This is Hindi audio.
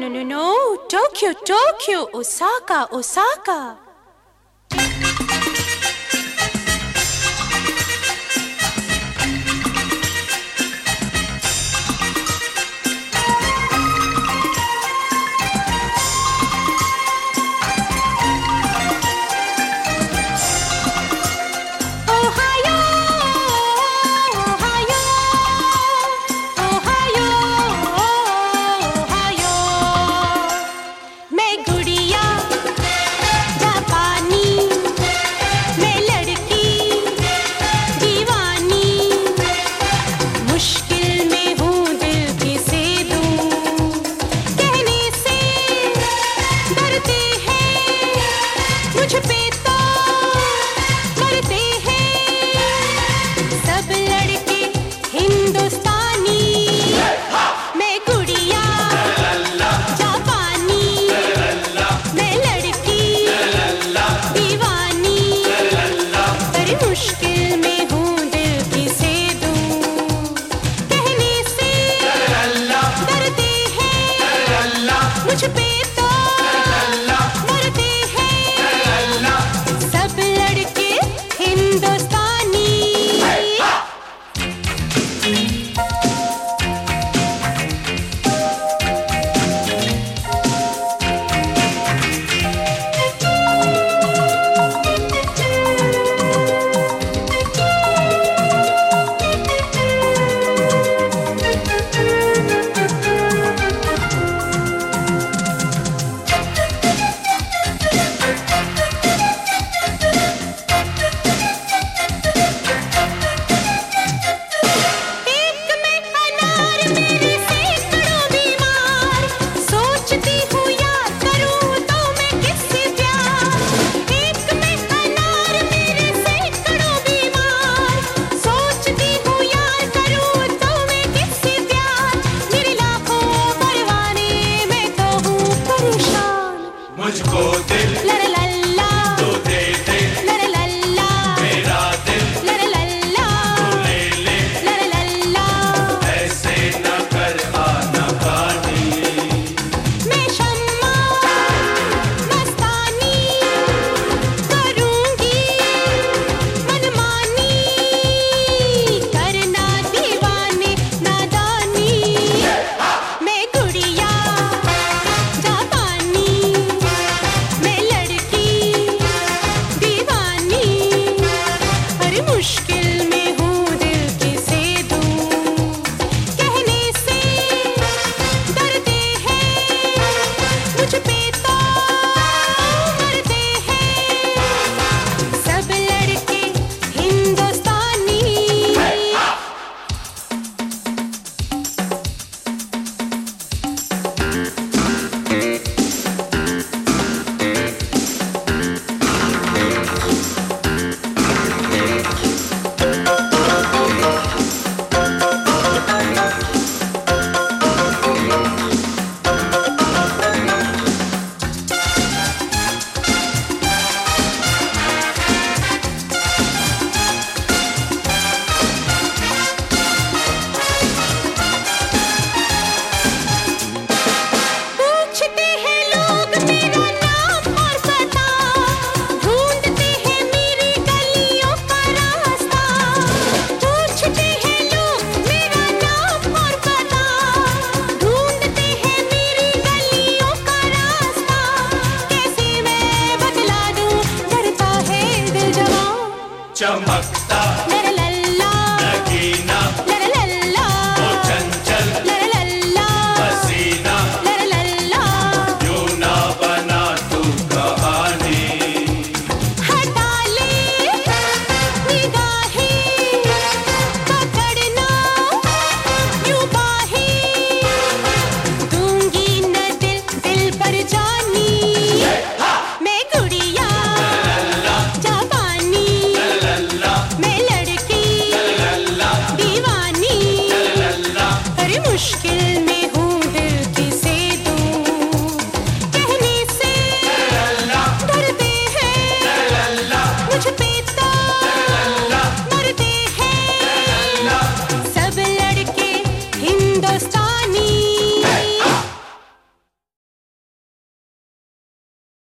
no. Tokyo, Tokyo, Osaka, Osaka. मुझको दिल तो दे दे मेरा दिल तू ले ले ऐसे न कर आना पानी मैं शम्मा मस्तानी करूंगी मनमानी करना दीवाने नादानी मैं गुड़िया जापानी मैं लड़की दीवानी हर मुश्किल में हूँ दिल किसे दूँ कहने से डरते हैं मुझ पे तो मरते हैं सब लड़के हिंदुस्तानी पूछते हैं लोग मेरा नाम और पता ढूंढते हैं मेरी गलियों का रास्ता पूछते हैं लोग मेरा नाम और पता ढूंढते हैं मेरी गलियों का रास्ता कैसे मैं बतला दूं डरता है दिल जवां चमक